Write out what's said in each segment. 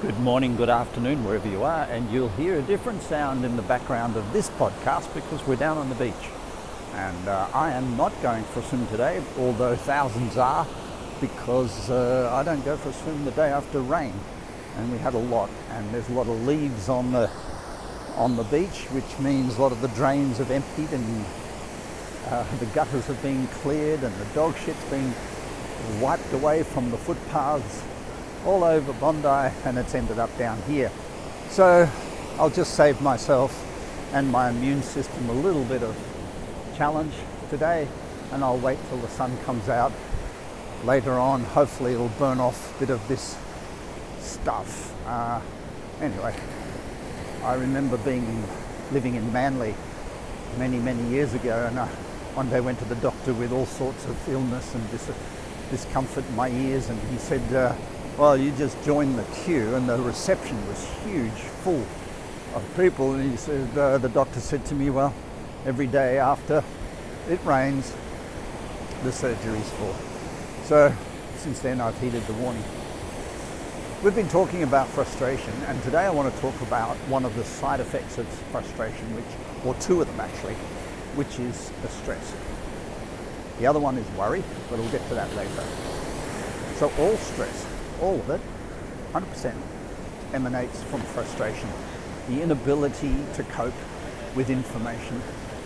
Good morning, good afternoon, wherever you are, and you'll hear a different sound in the background of this podcast because we're down on the beach. And I am not going for a swim today, although thousands are, because I don't go for a swim the day after rain. And we had a lot, and there's a lot of leaves on the beach, which means a lot of the drains have emptied and the gutters have been cleared and the dog shit's been wiped away from the footpaths all over Bondi, and it's ended up down here. So I'll just save myself and my immune system a little bit of challenge today, and I'll wait till the sun comes out later on. Hopefully it'll burn off a bit of this stuff. Anyway, I remember living in Manly many years ago, and I one day went to the doctor with all sorts of illness and discomfort in my ears, and he said, well, you just joined the queue, and the reception was huge, full of people. And he said, the doctor said to me, well, every day after it rains, the surgery's full. So since then, I've heeded the warning. We've been talking about frustration, and today I want to talk about one of the side effects of frustration, or two of them actually, which is the stress. The other one is worry, but we'll get to that later. So all stress, all of it, 100% emanates from frustration, the inability to cope with information.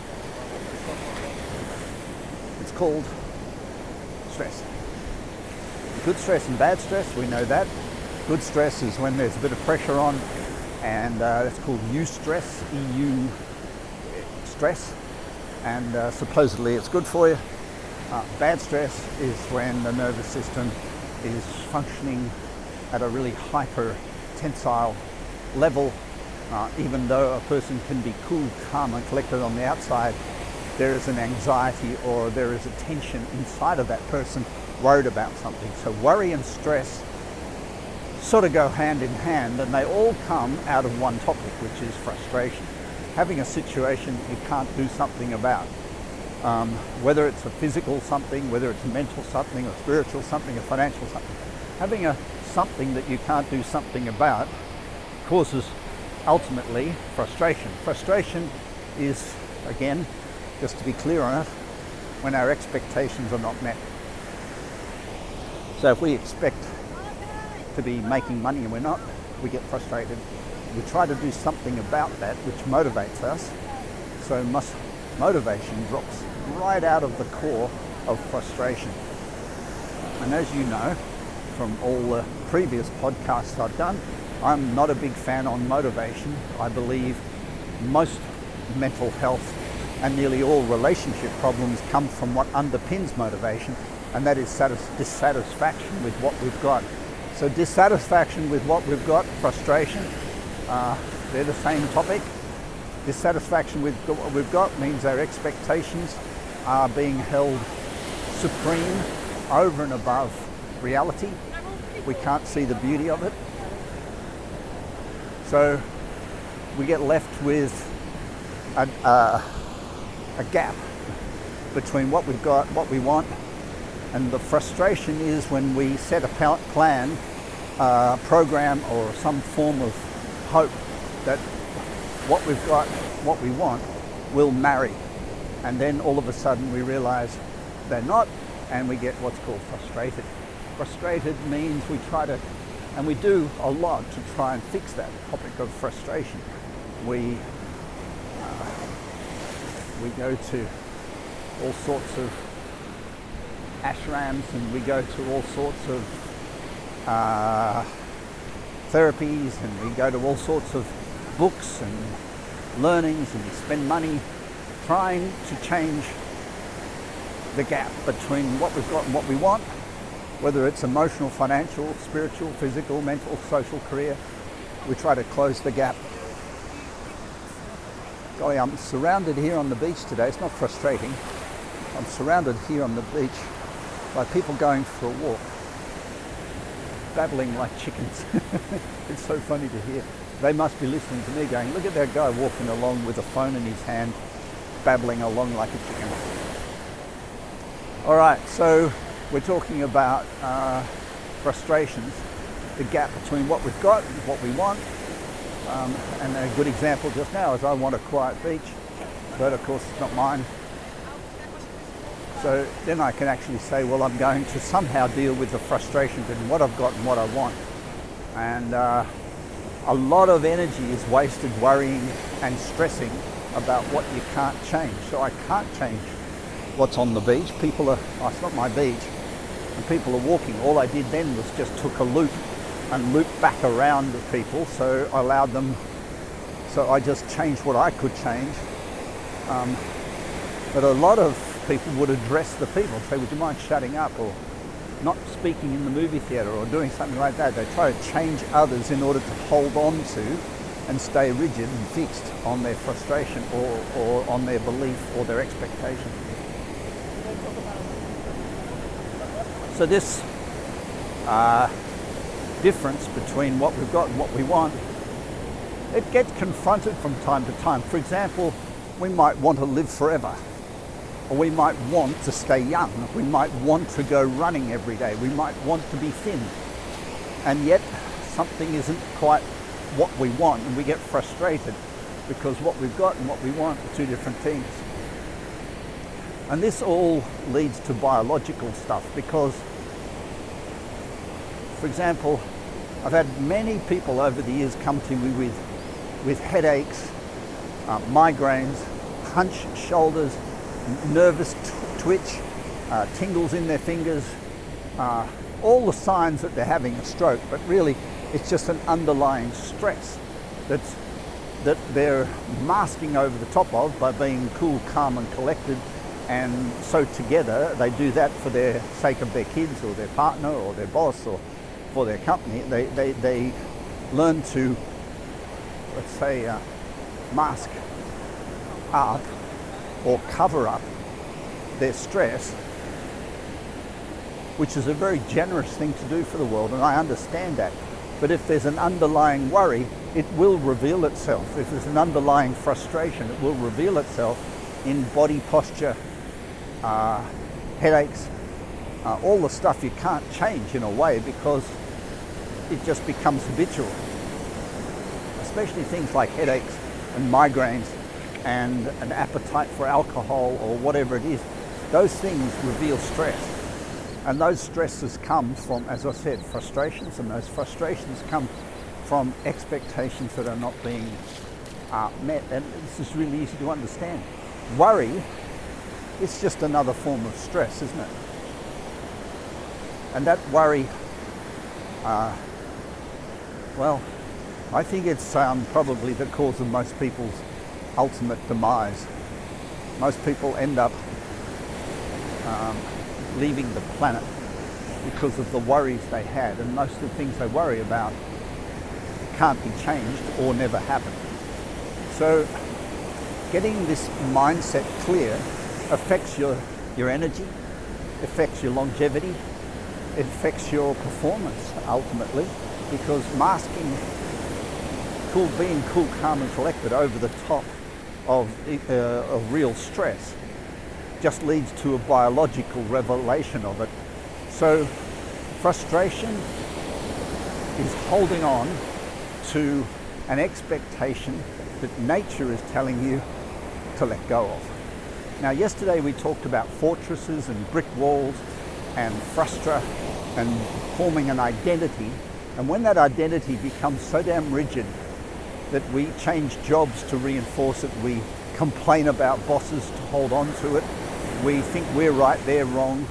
It's called stress. Good stress and bad stress, we know that. Good stress is when there's a bit of pressure on, and that's called eustress, EU stress, and supposedly it's good for you. Bad stress is when the nervous system is functioning at a really hyper tensile level. Even though a person can be cool, calm and collected on the outside, there is an anxiety or there is a tension inside of that person, worried about something. So worry and stress sort of go hand in hand, and they all come out of one topic, which is frustration. Having a situation you can't do something about. Whether it's a physical something, whether it's a mental something, a spiritual something, a financial something. Having something that you can't do something about causes ultimately frustration. Frustration is, again, just to be clear on it, when our expectations are not met. So if we expect to be making money and we're not, we get frustrated. We try to do something about that, which motivates us. So motivation drops right out of the core of frustration. And as you know from all the previous podcasts I've done, I'm not a big fan on motivation. I believe most mental health and nearly all relationship problems come from what underpins motivation, and that is dissatisfaction with what we've got. So dissatisfaction with what we've got, frustration, they're the same topic. Dissatisfaction with what we've got means our expectations are being held supreme over and above reality. We can't see the beauty of it. So we get left with a gap between what we've got, what we want, and the frustration is when we set a plan, program, or some form of hope that what we've got, what we want, will marry. And then all of a sudden we realize they're not, and we get what's called frustrated. Frustrated means we try to, and we do a lot to try and fix that topic of frustration. We go to all sorts of ashrams, and we go to all sorts of therapies, and we go to all sorts of books and learnings, and we spend money trying to change the gap between what we've got and what we want, whether it's emotional, financial, spiritual, physical, mental, social, career. We try to close the gap. Golly, I'm surrounded here on the beach today. It's not frustrating. I'm surrounded here on the beach by people going for a walk, babbling like chickens. It's so funny to hear. They must be listening to me going, look at that guy walking along with a phone in his hand, babbling along like a chicken. All right, so we're talking about frustrations. the gap between what we've got and what we want. And a good example just now is I want a quiet beach, but of course it's not mine. So then I can actually say, well, I'm going to somehow deal with the frustrations in what I've got and what I want. And a lot of energy is wasted worrying and stressing about what you can't change. So I can't change what's on the beach. People are, oh, it's not my beach, and people are walking. All I did then was just took a loop and looped back around the people, so I allowed them, so I just changed what I could change. But a lot of people would address the people, say, would you mind shutting up, or not speaking in the movie theatre, or doing something like that. They try to change others in order to hold on to and stay rigid and fixed on their frustration or on their belief or their expectation. So this difference between what we've got and what we want, it gets confronted from time to time. For example, we might want to live forever, or we might want to stay young. We might want to go running every day. We might want to be thin. And yet something isn't quite what we want, and we get frustrated because what we've got and what we want are two different things. And this all leads to biological stuff because, for example, I've had many people over the years come to me with headaches, migraines, hunched shoulders, nervous twitch, tingles in their fingers, all the signs that they're having a stroke, but really it's just an underlying stress that they're masking over the top of by being cool, calm and collected. And so together they do that for the sake of their kids or their partner or their boss or for their company. They learn to, let's say, mask up or cover up their stress, which is a very generous thing to do for the world, and I understand that. But if there's an underlying worry, it will reveal itself. If there's an underlying frustration, it will reveal itself in body posture, headaches, all the stuff you can't change in a way because it just becomes habitual. Especially things like headaches and migraines and an appetite for alcohol or whatever it is. Those things reveal stress. And those stresses come from, as I said, frustrations, and those frustrations come from expectations that are not being met. And this is really easy to understand. Worry, it's just another form of stress, isn't it? And that worry, well, I think it's probably the cause of most people's ultimate demise. Most people end up leaving the planet because of the worries they had, and most of the things they worry about can't be changed or never happen. So getting this mindset clear affects your energy, affects your longevity, it affects your performance ultimately, because masking being cool, calm and collected over the top of real stress just leads to a biological revelation of it. So frustration is holding on to an expectation that nature is telling you to let go of. Now, yesterday we talked about fortresses and brick walls and frustra and forming an identity. And when that identity becomes so damn rigid that we change jobs to reinforce it, we complain about bosses to hold on to it, we think we're right, they're wrong,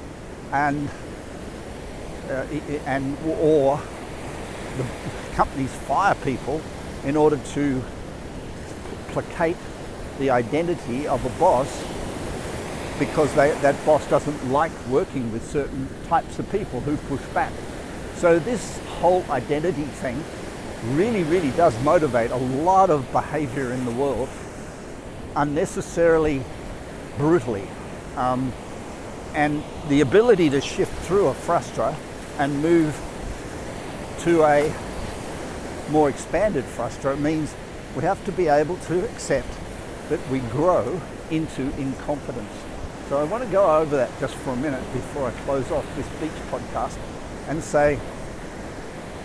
or the companies fire people in order to placate the identity of a boss because that boss doesn't like working with certain types of people who push back. So this whole identity thing really, really does motivate a lot of behavior in the world unnecessarily, brutally. And the ability to shift through a frustra and move to a more expanded frustra means we have to be able to accept that we grow into incompetence. So I want to go over that just for a minute before I close off this beach podcast and say,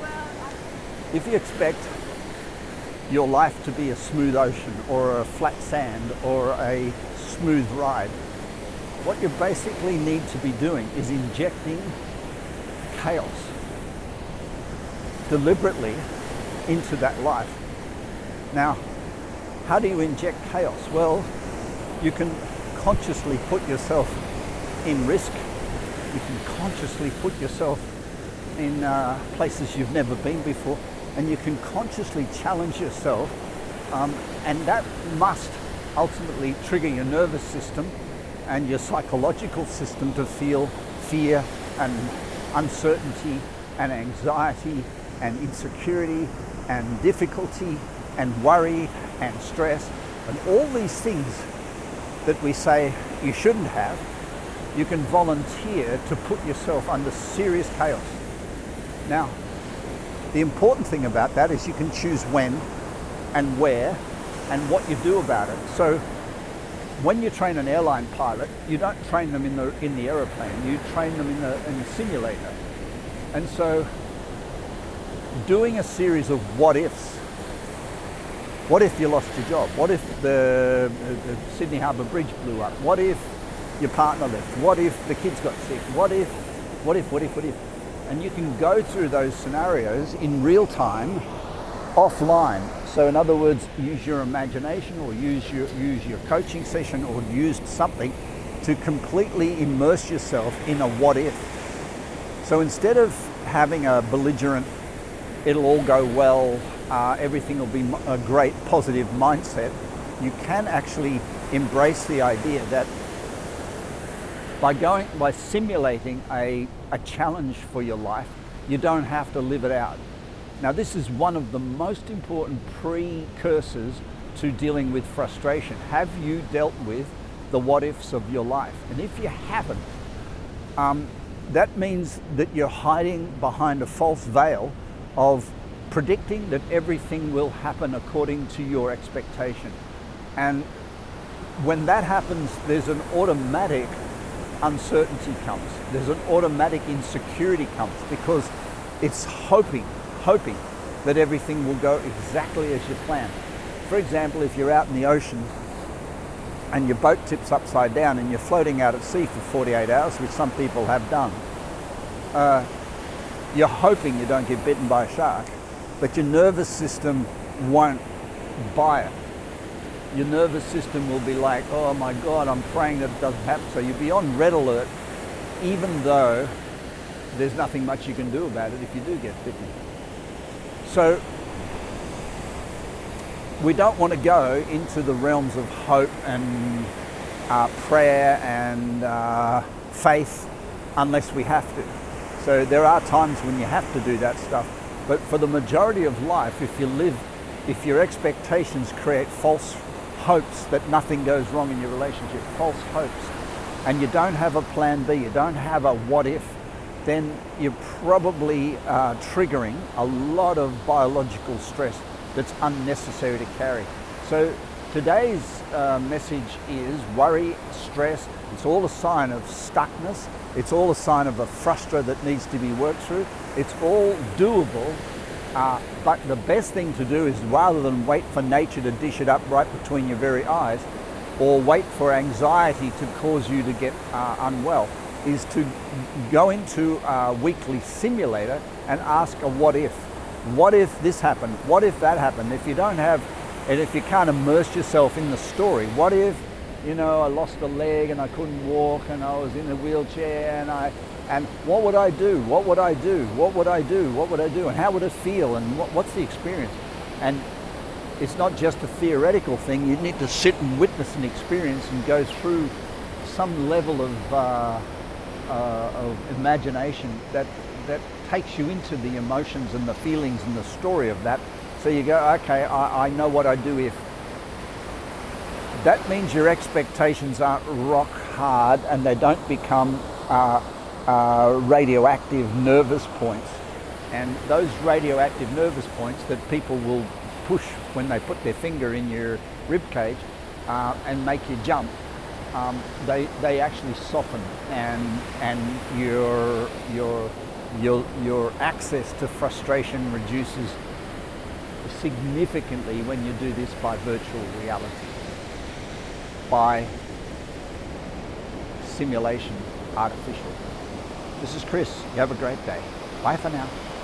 If you expect your life to be a smooth ocean or a flat sand or a smooth ride, what you basically need to be doing is injecting chaos deliberately into that life. Now, how do you inject chaos? Well, you can consciously put yourself in risk. You can consciously put yourself in places you've never been before, and you can consciously challenge yourself, and that must ultimately trigger your nervous system and your psychological system to feel fear and uncertainty and anxiety and insecurity and difficulty and worry and stress and all these things that we say you shouldn't have. You can volunteer to put yourself under serious chaos. Now, the important thing about that is you can choose when and where and what you do about it. So when you train an airline pilot, you don't train them in the aeroplane, you train them in the simulator. And so doing a series of what ifs. What if you lost your job? What if the Sydney Harbour Bridge blew up? What if your partner left? What if the kids got sick? What if? And you can go through those scenarios in real time, offline. So in other words, use your imagination or use your coaching session or use something to completely immerse yourself in a what if. So instead of having a belligerent, it'll all go well, everything will be a great positive mindset, you can actually embrace the idea that by simulating a challenge for your life, you don't have to live it out. Now, this is one of the most important precursors to dealing with frustration. Have you dealt with the what ifs of your life? And if you haven't, that means that you're hiding behind a false veil of predicting that everything will happen according to your expectation. And when that happens, there's an automatic uncertainty comes. There's an automatic insecurity comes because it's hoping that everything will go exactly as you plan. For example, if you're out in the ocean and your boat tips upside down and you're floating out at sea for 48 hours, which some people have done, you're hoping you don't get bitten by a shark, but your nervous system won't buy it. Your nervous system will be like, oh my God, I'm praying that it doesn't happen. So you'll be on red alert, even though there's nothing much you can do about it if you do get bitten. So we don't want to go into the realms of hope and prayer and faith unless we have to. So there are times when you have to do that stuff. But for the majority of life, if your expectations create false hopes that nothing goes wrong in your relationship, false hopes, and you don't have a plan B, you don't have a what if, then you're probably triggering a lot of biological stress that's unnecessary to carry. So today's message is worry, stress, it's all a sign of stuckness, it's all a sign of a frustra that needs to be worked through, it's all doable. But the best thing to do is, rather than wait for nature to dish it up right between your very eyes, or wait for anxiety to cause you to get unwell, is to go into a weekly simulator and ask a what if. What if this happened? What if that happened? If you don't have, and if you can't immerse yourself in the story, what if, I lost a leg and I couldn't walk and I was in a wheelchair and what would I do? What would I do? What would I do? What would I do? And how would it feel? And what's the experience? And it's not just a theoretical thing. You need to sit and witness an experience and go through some level of imagination that takes you into the emotions and the feelings and the story of that. So you go, okay, I know what I'd do if. That means your expectations aren't rock hard and they don't become radioactive nervous points. And those radioactive nervous points that people will push when they put their finger in your rib cage and make you jump, they actually soften, and your access to frustration reduces significantly when you do this by virtual reality, by simulation, artificial. This is Chris. You have a great day. Bye for now.